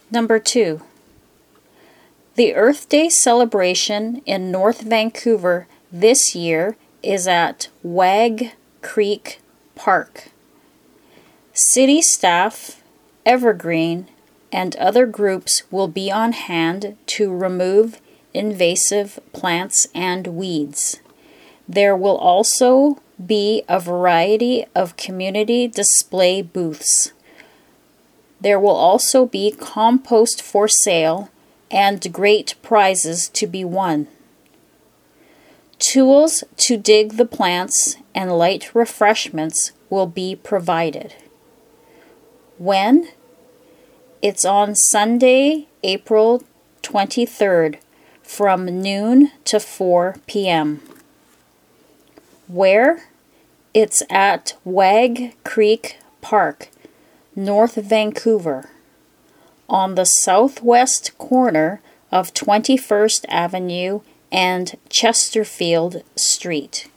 Number 2. The Earth Day celebration in North Vancouver this year is at Wag Creek Park. City staff, Evergreen, and other groups will be on hand to remove invasive plants and weeds. There will also be a variety of community display booths. There will also be compost for sale and great prizes to be won. Tools to dig the plants and light refreshments will be provided. When? It's on Sunday, April 23rd, from noon to 4 p.m. Where? It's at Wag Creek Park, North Vancouver, on the southwest corner of 21st Avenue and Chesterfield Street.